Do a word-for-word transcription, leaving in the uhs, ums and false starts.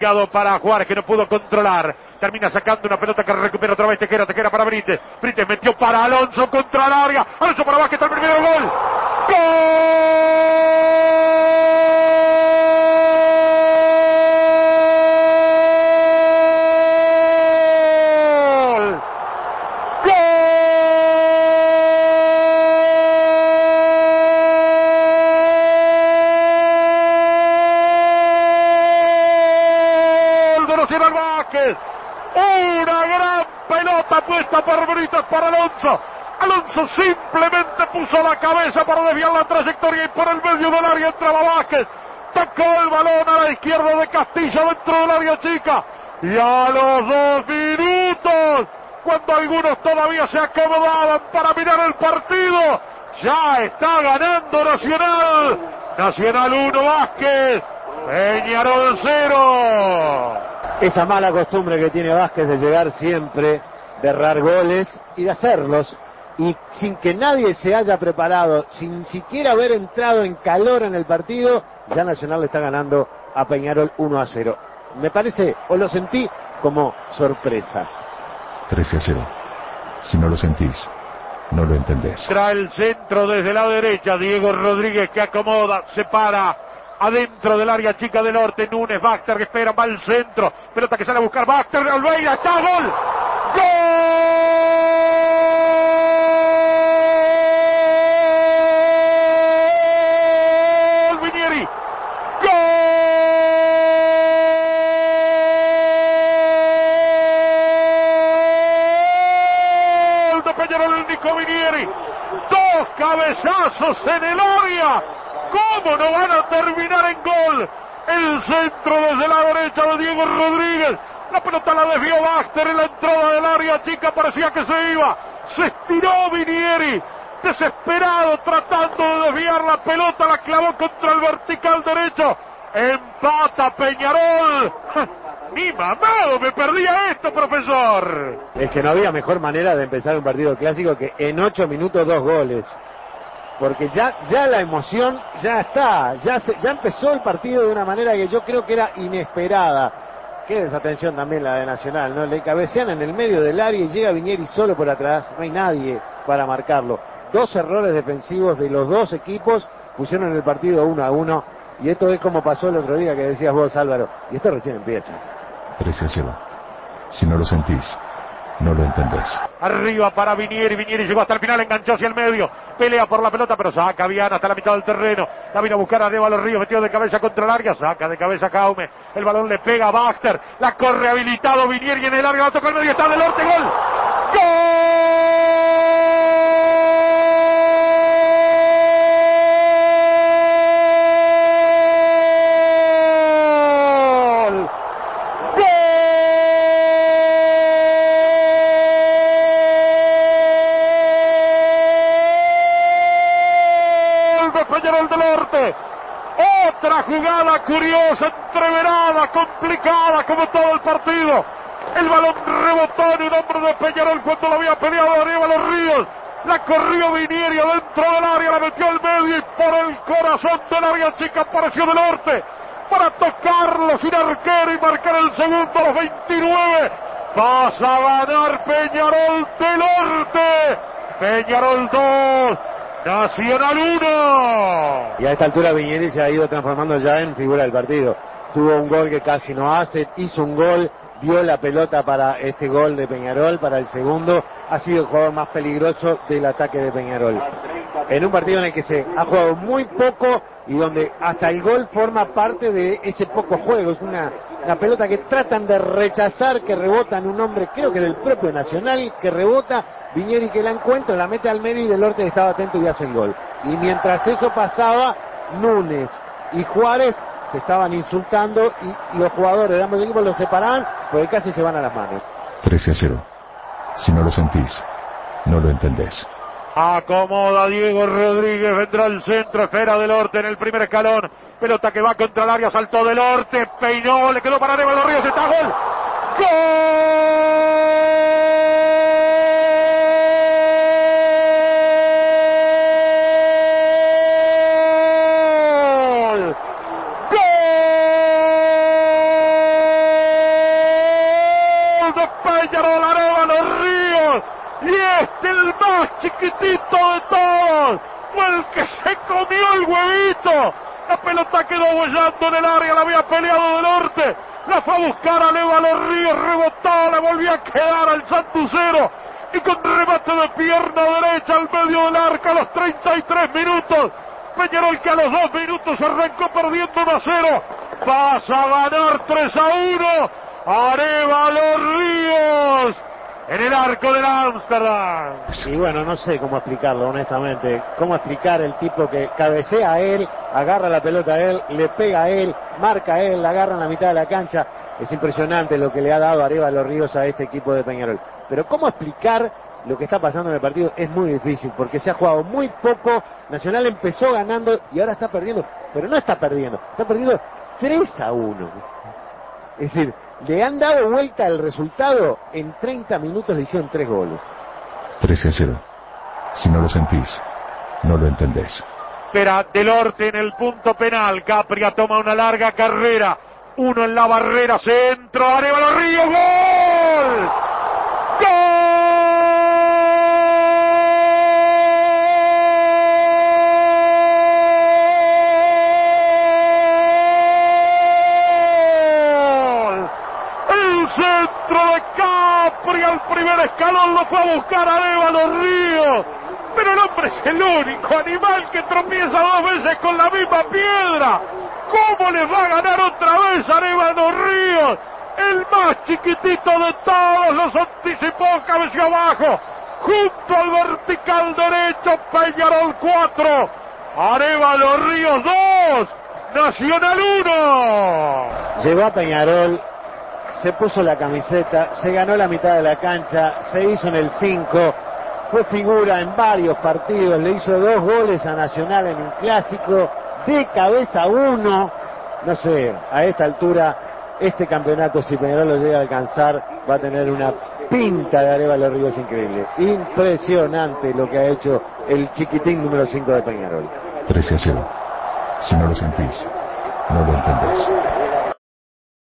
Para Juárez, que no pudo controlar, termina sacando una pelota que recupera otra vez Tejera, Tejera para Brites, Brites metió para Alonso contra el área, Alonso para Vázquez, el primero gol, gol, Vázquez, una gran pelota puesta por Brites para Alonso. Alonso simplemente puso la cabeza para desviar la trayectoria y por el medio del área entraba Vázquez. Tocó el balón a la izquierda de Castillo dentro del área chica. Y a los dos minutos, cuando algunos todavía se acomodaban para mirar el partido, ya está ganando Nacional. Nacional uno, Vázquez, Peñarol cero. Esa mala costumbre que tiene Vázquez de llegar siempre, de errar goles y de hacerlos, y sin que nadie se haya preparado, sin siquiera haber entrado en calor en el partido, ya Nacional le está ganando a Peñarol uno a cero. Me parece, o lo sentí, como sorpresa. trece a cero. Si no lo sentís, no lo entendés. Trae el centro desde la derecha, Diego Rodríguez que acomoda, se para adentro del área chica del norte, Núñez, Baxter que espera, va al centro, pelota que sale a buscar Baxter, Alveira, está, gol, gol, Vinieri, gol de Peñarol, el Nico Vinieri, dos cabezazos en el área. ¿Cómo no van a terminar en gol? El centro desde la derecha de Diego Rodríguez. La pelota la desvió Baxter en la entrada del área chica, parecía que se iba. Se estiró Vinieri, desesperado, tratando de desviar la pelota, la clavó contra el vertical derecho. Empata Peñarol. Ni mamado me perdía esto, profesor. Es que no había mejor manera de empezar un partido clásico que en ocho minutos dos goles. Porque ya, ya la emoción ya está, ya, se, ya empezó el partido de una manera que yo creo que era inesperada. Qué desatención también la de Nacional, ¿no? Le cabecean en el medio del área y llega Vinieri solo por atrás, no hay nadie para marcarlo. Dos errores defensivos de los dos equipos pusieron el partido uno a uno, y esto es como pasó el otro día que decías vos, Álvaro, y esto recién empieza. trece a cero. Si no lo sentís, no lo entendés. Arriba para Vinieri, Vinieri llegó hasta el final, enganchó hacia el medio, pelea por la pelota, pero saca Viana hasta la mitad del terreno, la vino a buscar a Los Ríos, metido de cabeza contra el área, saca de cabeza Jaume, el balón le pega a Baxter, la corre habilitado Vinieri en el área, la toca el medio, está del norte, gol, gol. Peñarol del Norte, otra jugada curiosa, entreverada, complicada como todo el partido. El balón rebotó en un hombre de Peñarol cuando lo había peleado arriba Los Ríos. La corrió Vinieri dentro del área, la metió al medio y por el corazón del área chica apareció del Norte para tocarlo sin arquero y marcar el segundo a los veintinueve. Pasa a ganar Peñarol del Norte. Peñarol dos. Nacional uno. Y a esta altura Vinieri se ha ido transformando ya en figura del partido. Tuvo un gol que casi no hace, hizo un gol, dio la pelota para este gol de Peñarol, para el segundo. Ha sido el jugador más peligroso del ataque de Peñarol. En un partido en el que se ha jugado muy poco y donde hasta el gol forma parte de ese poco juego. Es una, una pelota que tratan de rechazar, que rebota en un hombre, creo que del propio Nacional, que rebota, Vinieri que la encuentra, la mete al medio y del Norte estaba atento y hace el gol. Y mientras eso pasaba, Núñez y Juárez se estaban insultando y, y los jugadores de ambos equipos los separaban porque casi se van a las manos. trece a cero. Si no lo sentís, no lo entendés. Acomoda Diego Rodríguez, vendrá el centro, espera del Norte en el primer escalón, pelota que va contra el área, saltó del Norte, peinó, le quedó para arriba Los Ríos, está gol, ¡gol! gol de Peñarol, Arévalo Ríos. Y este, el más chiquitito de todos, fue el que se comió el huevito. La pelota quedó bollando en el área, la había peleado de norte. La fue a buscar Arévalo Ríos, rebotó, le volvió a quedar al santucero. Y con remate de pierna derecha al medio del arco a los treinta y tres minutos. Peñarol, que a los dos minutos arrancó perdiendo uno a cero. Pasa a ganar tres a uno. Arévalo Ríos en el arco del Ámsterdam. Y bueno, no sé cómo explicarlo, honestamente. Cómo explicar el tipo que cabecea a él, agarra la pelota a él, le pega a él, marca a él, la agarra en la mitad de la cancha. Es impresionante lo que le ha dado Arévalo Ríos a este equipo de Peñarol. Pero cómo explicar lo que está pasando en el partido es muy difícil, porque se ha jugado muy poco. Nacional empezó ganando y ahora está perdiendo. Pero no está perdiendo, está perdiendo tres a uno. Es decir, le han dado vuelta al resultado. En treinta minutos le hicieron tres goles. trece a cero. Si no lo sentís, no lo entendés. Espera Delorte en el punto penal. Capria toma una larga carrera. Uno en la barrera, centro, Arévalo Ríos, ¡gol! ¡Gol! El centro de Capri al primer escalón lo fue a buscar Arévalo Ríos. Pero el hombre es el único animal que tropieza dos veces con la misma piedra. ¿Cómo les va a ganar otra vez Arévalo Ríos? El más chiquitito de todos los anticipó, cabeció abajo, junto al vertical derecho. Peñarol cuatro, Arévalo Ríos dos, Nacional uno. Llegó a Peñarol, se puso la camiseta, se ganó la mitad de la cancha, se hizo en el cinco, fue figura en varios partidos, le hizo dos goles a Nacional en un clásico, de cabeza uno. No sé, a esta altura, este campeonato, si Peñarol lo llega a alcanzar, va a tener una pinta de Arévalo Ríos increíble. Impresionante lo que ha hecho el chiquitín número cinco de Peñarol. trece a cero. Si no lo sentís, no lo entendés.